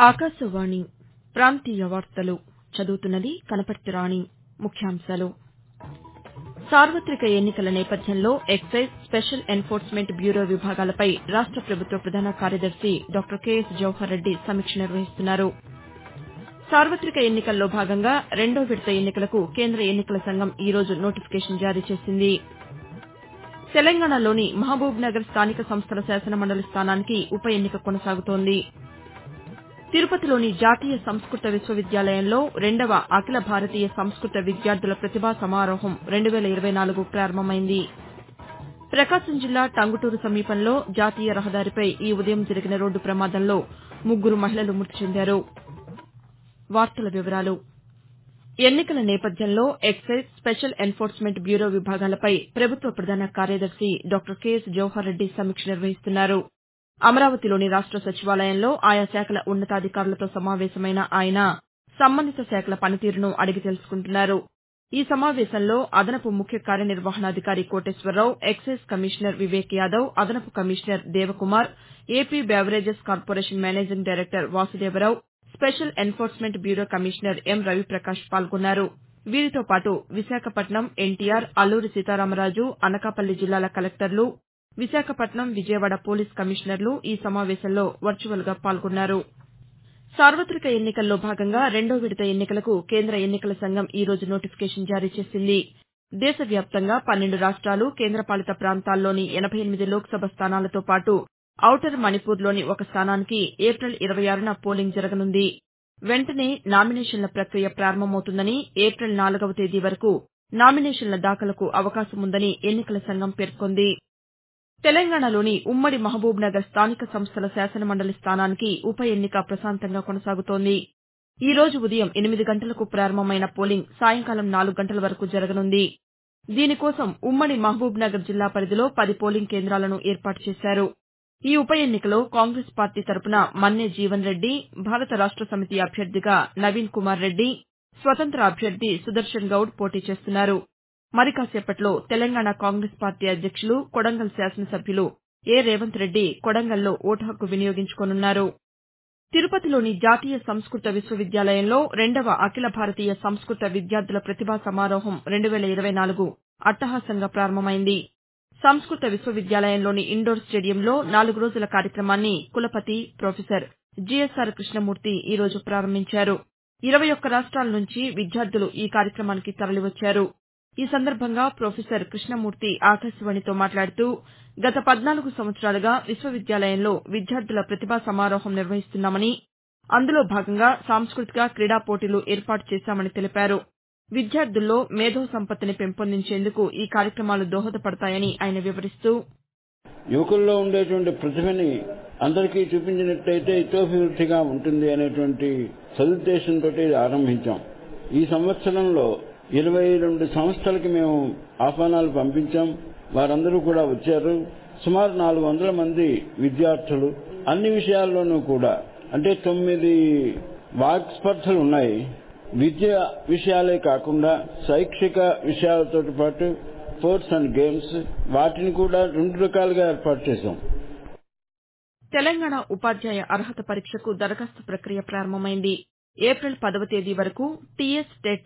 ఆకాశవాణి ప్రాంతీయ వార్తలు చదువుతున్నది కనపర్తి రాణి. ముఖ్యాంశాలు సార్వతిక ఎన్నికల నేపథ్యంలో ఎక్సైజ్, స్పెషల్ ఎన్ఫోర్స్మెంట్ బ్యూరో విభాగాలపై రాష్ట ప్రభుత్వ ప్రధాన కార్యదర్శి డాక్టర్ కెఎస్ జవహర్ రెడ్డి సమీక్ష నిర్వహిస్తున్నారు. సార్వతిక ఎన్నికల్లో భాగంగా రెండో విడత ఎన్నికలకు కేంద్ర ఎన్నికల సంఘం ఈ రోజు నోటిఫికేషన్ జారీ చేసింది. తెలంగాణలోని మహబూబ్నగర్ స్థానిక సంస్థల శాసనమండలి స్థానానికి ఉప ఎన్నిక కొనసాగుతోంది. తిరుపతిలోని జాతీయ సంస్కృత విశ్వవిద్యాలయంలో రెండవ అఖిల భారతీయ సంస్కృత విద్యార్థుల ప్రతిభా సమారోహం 2024 ప్రారంభమైంది. ప్రకాశం జిల్లా టంగుటూరు సమీపంలో జాతీయ రహదారిపై ఈ ఉదయం జరిగిన రోడ్డు ప్రమాదంలో 3 మహిళలు మృతి చెందారు. ఎన్నికల నేపథ్యంలో ఎక్సైజ్, స్పెషల్ ఎన్ఫోర్స్మెంట్ బ్యూరో విభాగాలపై ప్రభుత్వ ప్రధాన కార్యదర్శి డాక్టర్ కెఎస్ జవహర్ రెడ్డి సమీక్ష నిర్వహిస్తున్నారు. అమరావతిలోని రాష్ట సచివాలయంలో ఆయా శాఖల ఉన్నతాధికారులతో సమావేశమైన ఆయన సంబంధిత శాఖల పనితీరును అడిగి తెలుసుకుంటున్నారు. ఈ సమావేశంలో అదనపు ముఖ్య కార్యనిర్వహణాధికారి కోటేశ్వరరావు, ఎక్సైజ్ కమిషనర్ వివేక్ యాదవ్, అదనపు commissioner Devakumar, AP beverages corporation managing director Vasudevarao, special enforcement bureau commissioner M Raviprakash పాల్గొన్నారు. వీరితో పాటు విశాఖపట్నం, ఎన్టీఆర్, అల్లూరి సీతారామరాజు, అనకాపల్లి జిల్లాల కలెక్టర్లు, విశాఖపట్నం, విజయవాడ పోలీస్ కమిషనర్లు ఈ సమావేశంలో వర్చువల్గా పాల్గొన్నారు. సార్వతిక ఎన్నికల్లో భాగంగా రెండో విడత ఎన్నికలకు కేంద్ర ఎన్నికల సంఘం ఈ రోజు నోటిఫికేషన్ జారీ చేసింది. దేశవ్యాప్తంగా 12 రాష్ట్రాలు, కేంద్రపాలిత ప్రాంతాల్లోని 88 లోక్సభ స్థానాలతో పాటు ఔటర్ మణిపూర్లోని ఒక స్థానానికి ఏప్రిల్ 26న పోలింగ్ జరగనుంది. వెంటనే నామినేషన్ల ప్రక్రియ ప్రారంభమవుతుందని, ఏప్రిల్ 4వ తేదీ వరకు నామినేషన్ల దాఖలుకు అవకాశముందని ఎన్నికల సంఘం పేర్కొంది. తెలంగాణలోని ఉమ్మడి మహబూబ్నగర్ స్థానిక సంస్థల శాసనమండలి స్థానానికి ఉప ఎన్నిక ప్రశాంతంగా కొనసాగుతోంది. ఈ రోజు ఉదయం 8 గంటలకు ప్రారంభమైన పోలింగ్ సాయంకాలం 4 గంటల వరకు జరగనుంది. దీనికోసం ఉమ్మడి మహబూబ్నగర్ జిల్లా పరిధిలో 10 పోలింగ్ కేంద్రాలను ఏర్పాటు చేశారు. ఈ ఉప ఎన్నికలో కాంగ్రెస్ పార్టీ తరపున మన్నే జీవన్ రెడ్డి, భారత రాష్ట సమితి అభ్యర్థిగా నవీన్ కుమార్ రెడ్డి, స్వతంత్ర అభ్యర్థి సుదర్శన్ గౌడ్ పోటీ చేస్తున్నారు. మరి కాసేపట్లో తెలంగాణ కాంగ్రెస్ పార్టీ అధ్యక్షులు, కొడంగల్ శాసనసభ్యులు ఏ రేవంత్ రెడ్డి కొడంగల్లో ఓటు హక్కు వినియోగించుకోనున్నారు. తిరుపతిలోని జాతీయ సంస్కృత విశ్వవిద్యాలయంలో రెండవ అఖిల భారతీయ సంస్కృత విద్యార్థుల ప్రతిభా సమారోహం 2024 అట్టహాసంగా ప్రారంభమైంది. సంస్కృత విశ్వవిద్యాలయంలోని ఇండోర్ స్టేడియంలో 4 రోజుల కార్యక్రమాన్ని కులపతి ప్రొఫెసర్ జీఎస్ఆర్ కృష్ణమూర్తి ఈ రోజు ప్రారంభించారు. 21 రాష్ట్రాల నుంచి విద్యార్థులు ఈ కార్యక్రమానికి తరలివచ్చారు. ఈ సందర్భంగా ప్రొఫెసర్ కృష్ణమూర్తి ఆకాశవాణితో మాట్లాడుతూ గత 14 సంవత్సరాలుగా విశ్వవిద్యాలయంలో విద్యార్థుల ప్రతిభా సమారోహం నిర్వహిస్తున్నామని, అందులో భాగంగా సాంస్కృతిక, క్రీడా పోటీలు ఏర్పాటు చేశామని తెలిపారు. విద్యార్థుల్లో మేధో సంపత్తిని పెంపొందించేందుకు ఈ కార్యక్రమాలు దోహదపడతాయని ఆయన వివరిస్తూ యువకుల్లో ఉండేటువంటి ప్రతిభని అందరికీ చూపించినట్లయితే ఇతోభివృద్ధిగా ఉంటుంది అనేటువంటి సదుద్దేశంతో ఆరంభించాం. ఈ సంవత్సరంలో 22 సంస్థలకి మేము ఆహ్వానాలు పంపించాం. వారందరూ కూడా వచ్చారు. సుమారు 400 మంది విద్యార్థులు అన్ని విషయాల్లోనూ కూడా, అంటే 9 వాక్స్పర్ధలు ఉన్నాయి. విద్య విషయాలే కాకుండా శైక్షిక విషయాలతో పాటు స్పోర్ట్స్ అండ్ గేమ్స్, వాటిని కూడా 2 రకాలుగా ఏర్పాటు చేశాం. తెలంగాణ ఉపాధ్యాయ అర్హత పరీక్షకు దరఖాస్తు ప్రక్రియ ప్రారంభమైంది. ఏప్రిల్ 10వ తేదీ వరకు TSTET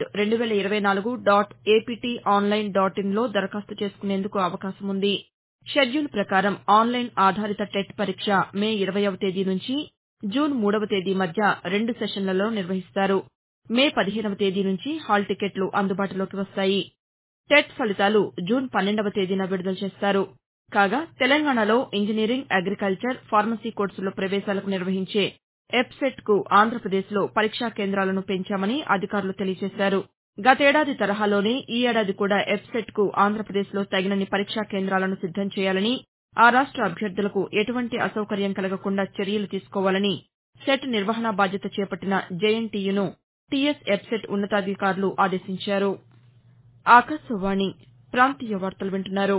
2024.APTonline.inలో దరఖాస్తు చేసుకునేందుకు అవకాశం ఉంది. షెడ్యూల్ ప్రకారం ఆన్లైన్ ఆధారిత టెట్ పరీక్ష మే 20వ తేదీ నుంచి జూన్ 3వ తేదీ మధ్య 2 సెషన్లలో నిర్వహిస్తారు. మే 15వ తేదీ నుంచి హాల్ టికెట్లు అందుబాటులోకి వస్తాయి. టెట్ ఫలితాలు జూన్ 12వ తేదీన విడుదల చేస్తారు. కాగా తెలంగాణలో ఇంజనీరింగ్, అగ్రికల్చర్, ఫార్మసీ కోర్సుల్లో ప్రవేశాలకు నిర్వహించే ఎబ్సెట్కు ఆంధ్రప్రదేశ్లో పరీక్షా కేంద్రాలను పెంచామని అధికారులు తెలియజేశారు. గతేడాది తరహాలోనే ఈ ఏడాది కూడా ఎబ్సెట్కు ఆంధ్రప్రదేశ్లో తగినన్ని పరీక్షా కేంద్రాలను సిద్దం చేయాలని, ఆ రాష్ట అభ్యర్థులకు ఎటువంటి అసౌకర్యం కలగకుండా చర్యలు తీసుకోవాలని సెట్ నిర్వహణా బాధ్యత చేపట్టిన జేఎన్టీయూను టీఎస్ ఎబ్సెట్ ఉన్నతాధికారులు ఆదేశించారు. ఆకాశవాణి ప్రాంతీయ వార్తలు వింటున్నారు.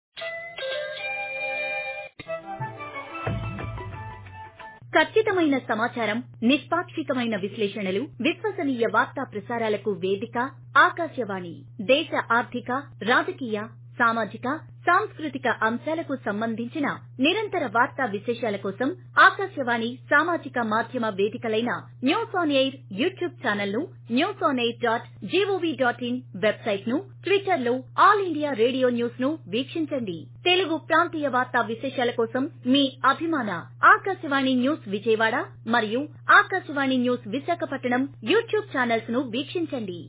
ఖచ్చితమైన సమాచారం, నిష్పాక్షికమైన విశ్లేషణలు, విశ్వసనీయ వార్తా ప్రసారాలకు వేదిక ఆకాశవాణి. దేశ ఆర్థిక, రాజకీయ, సామాజిక సాంస్కృతిక అంశాలకు సంబంధించిన నిరంతర వార్తా విశేషాల కోసం ఆకాశవాణి సామాజిక మాధ్యమ వేదికలైన news on air YouTube channel ను, newsonair.gov.in వెబ్సైట్ ను, ట్విట్టర్ లో ఆల్ ఇండియా రేడియో న్యూస్ ను వీక్షించండి. తెలుగు ప్రాంతీయ వార్తా విశేషాల కోసం మీ అభిమాన ఆకాశవాణి న్యూస్ విజయవాడ మరియు Akashvani news Visakhapatnam YouTube channels ను వీక్షించండి.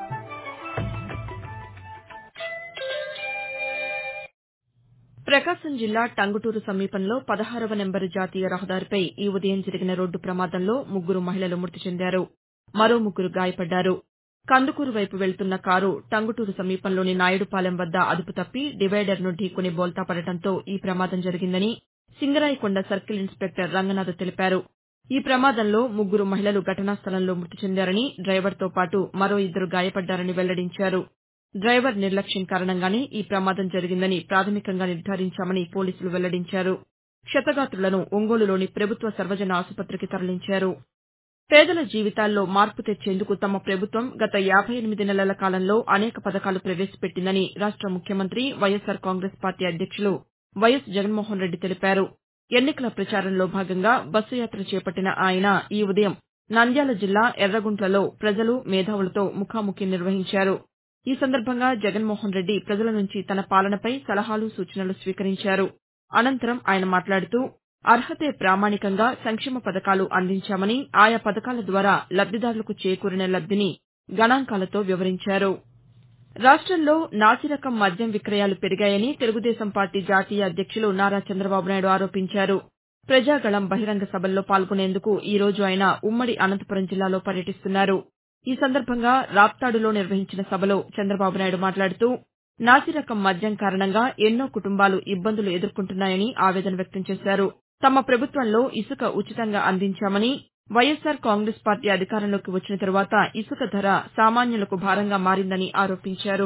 ప్రకాశం జిల్లా టంగుటూరు సమీపంలో 16వ నెంబరు జాతీయ రహదారిపై ఈ ఉదయం జరిగిన రోడ్డు ప్రమాదంలో 3 మహిళలు మృతి చెందారు. మరో 3 గాయపడ్డారు. కందుకూరు వైపు వెళ్తున్న కారు టంగుటూరు సమీపంలోని నాయుడుపాలెం వద్ద అదుపు తప్పి డివైడర్ను ఢీకొని బోల్తా పడటంతో ఈ ప్రమాదం జరిగిందని సింగరాయకొండ సర్కిల్ ఇన్స్పెక్టర్ రంగనాథ్ తెలిపారు. ఈ ప్రమాదంలో 3 మహిళలు ఘటనా స్థలంలో మృతి చెందారని, డ్రైవర్తో పాటు మరో 2 గాయపడ్డారని వెల్లడించారు. డ్రైవర్ నిర్లక్ష్యం కారణంగానే ఈ ప్రమాదం జరిగిందని ప్రాథమికంగా నిర్ధారించామని పోలీసులు వెల్లడించారు. క్షతగాత్రులను ఒంగోలులోని ప్రభుత్వ సర్వజన ఆసుపత్రికి తరలించారు. పేదల జీవితాల్లో మార్పు తెచ్చేందుకు తమ ప్రభుత్వం గత 58 నెలల కాలంలో అనేక పథకాలు ప్రవేశపెట్టిందని రాష్ట ముఖ్యమంత్రి వైఎస్సార్ కాంగ్రెస్ పార్టీ అధ్యక్షులు వైఎస్ జగన్మోహన్ రెడ్డి తెలిపారు. ఎన్నికల ప్రచారంలో భాగంగా బస్సు యాత్ర చేపట్టిన ఆయన ఈ ఉదయం నంద్యాల జిల్లా ఎర్రగుంట్లలో ప్రజలు, మేధావులతో ముఖాముఖి నిర్వహించారు. ఈ సందర్భంగా జగన్మోహన్ రెడ్డి ప్రజల నుంచి తన పాలనపై సలహాలు, సూచనలు స్వీకరించారు. అనంతరం ఆయన మాట్లాడుతూ అర్హతే ప్రామాణికంగా సంక్షేమ పథకాలు అందించామని, ఆయా పథకాల ద్వారా లబ్దిదారులకు చేకూరిన లబ్దిని గణాంకాలతో వివరించారు. రాష్టంలో నాసిరకం మద్యం విక్రయాలు పెరిగాయని తెలుగుదేశం పార్టీ జాతీయ అధ్యక్షులు నారా చంద్రబాబు నాయుడు ఆరోపించారు. ప్రజాగళం బహిరంగ సభల్లో పాల్గొనేందుకు ఈ రోజు ఆయన ఉమ్మడి అనంతపురం జిల్లాలో పర్యటిస్తున్నారు. ఈ సందర్భంగా రాప్తాడులో నిర్వహించిన సభలో చంద్రబాబు నాయుడు మాట్లాడుతూ నాసిరకం మద్యం కారణంగా ఎన్నో కుటుంబాలు ఇబ్బందులు ఎదుర్కొంటున్నాయని ఆవేదన వ్యక్తం చేశారు. తమ ప్రభుత్వంలో ఇసుక ఉచితంగా అందించామని, వైఎస్సార్ కాంగ్రెస్ పార్టీ అధికారంలోకి వచ్చిన తరువాత ఇసుక ధర సామాన్యులకు భారంగా మారిందని ఆరోపించారు.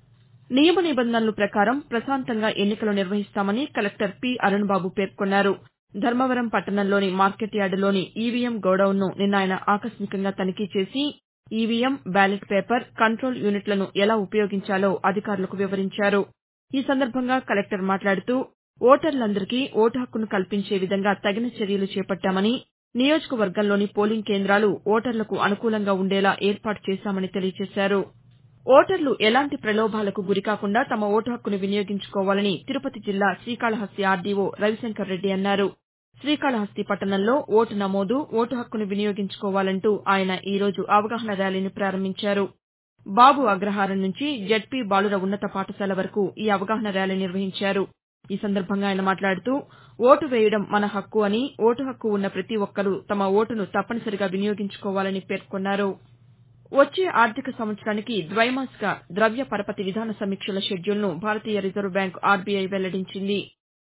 నియమ నిబంధనల ప్రకారం ప్రశాంతంగా ఎన్నికలు నిర్వహిస్తామని కలెక్టర్ పి. అరుణ్బాబు పేర్కొన్నారు. ధర్మవరం పట్టణంలోని మార్కెట్ యార్డులోని ఈవీఎం గోడౌన్ను నిన్న ఆయన ఆకస్మికంగా తనిఖీ చేసి ఈవీఎం, బ్యాలెట్ పేపర్, కంట్రోల్ యూనిట్లను ఎలా ఉపయోగించాలో అధికారులకు వివరించారు. ఈ సందర్భంగా కలెక్టర్ మాట్లాడుతూ ఓటర్లందరికీ ఓటు హక్కును కల్పించే విధంగా తగిన చర్యలు చేపట్టామని, నియోజకవర్గంలోని పోలింగ్ కేంద్రాలు ఓటర్లకు అనుకూలంగా ఉండేలా ఏర్పాటు చేశామని తెలియజేశారు. ఓటర్లు ఎలాంటి ప్రలోభాలకు గురికాకుండా తమ ఓటు హక్కును వినియోగించుకోవాలని తిరుపతి జిల్లా శ్రీకాళహస్తి ఆర్డీఓ రవిశంకర్ రెడ్డి అన్నారు. శ్రీకాళహస్తి పట్టణంలో ఓటు నమోదు, ఓటు హక్కును వినియోగించుకోవాలంటూ ఆయన ఈ రోజు అవగాహన ర్యాలీని ప్రారంభించారు. బాబు అగ్రహారం నుంచి జెడ్పీ బాలుర ఉన్నత పాఠశాల వరకు ఈ అవగాహన ర్యాలీ నిర్వహించారు. ఈ సందర్భంగా ఆయన మాట్లాడుతూ ఓటు వేయడం మన హక్కు అని, ఓటు హక్కు ఉన్న ప్రతి ఒక్కరూ తమ ఓటును తప్పనిసరిగా వినియోగించుకోవాలని పేర్కొన్నారు. వచ్చే ఆర్థిక సంవత్సరానికి ద్వైమాసిక ద్రవ్య పరపతి విధాన సమీక్షల షెడ్యూల్ను భారతీయ రిజర్వ్ బ్యాంకు ఆర్బీఐ వెల్లడించింది.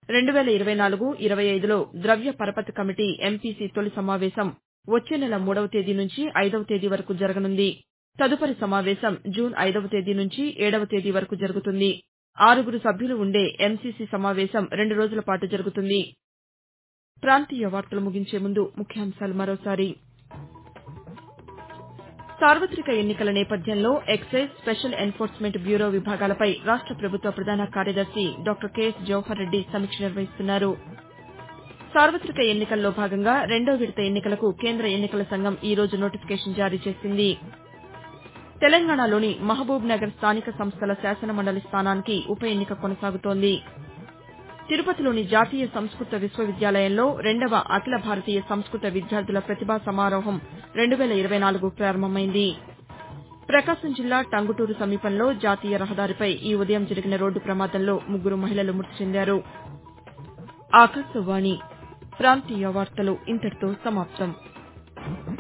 2024-25లో ద్రవ్య పరపతి కమిటీ ఎంపీసీ తొలి సమావేశం వచ్చే నెల 3వ తేదీ నుంచి 5వ తేదీ వరకు జరగనుంది. తదుపరి సమావేశం జూన్ 5వ తేదీ నుంచి 7వ తేదీ వరకు జరుగుతుంది. 6 సభ్యులు ఉండే ఎంసీసీ సమావేశం 2 రోజుల పాటు జరుగుతుంది. ప్రాంతీయ వార్తలు ముగించే ముందు ముఖ్యాంశాలు మరోసారి. సార్వతిక ఎన్నికల నేపథ్యంలో ఎక్సైజ్, స్పెషల్ ఎన్ఫోర్స్మెంట్ బ్యూరో విభాగాలపై రాష్ట ప్రభుత్వ ప్రధాన కార్యదర్శి డాక్టర్ కెఎస్ జవహర్ రెడ్డి సమీక్ష నిర్వహిస్తున్నారు. సార్వతిక ఎన్నికల్లో భాగంగా 2వ విడత ఎన్నికలకు కేంద్ర ఎన్నికల సంఘం ఈ రోజు నోటిఫికేషన్ జారీ చేసింది. తెలంగాణలోని మహబూబ్ నగర్ స్థానిక సంస్థల శాసనమండలి స్థానానికి ఉప ఎన్నిక కొనసాగుతోంది. తిరుపతిలోని జాతీయ సంస్కృత విశ్వవిద్యాలయంలో 2వ అఖిల భారతీయ సంస్కృత విద్యార్థుల ప్రతిభా సమారోహం 2024 ప్రారంభమైంది. ప్రకాశం జిల్లా టంగుటూరు సమీపంలో జాతీయ రహదారిపై ఈ ఉదయం జరిగిన రోడ్డు ప్రమాదంలో 3 మహిళలు మృతి చెందారు. ఆకాశవాణి ప్రాంతీయ వార్తలు ఇంతటితో సమాప్తం.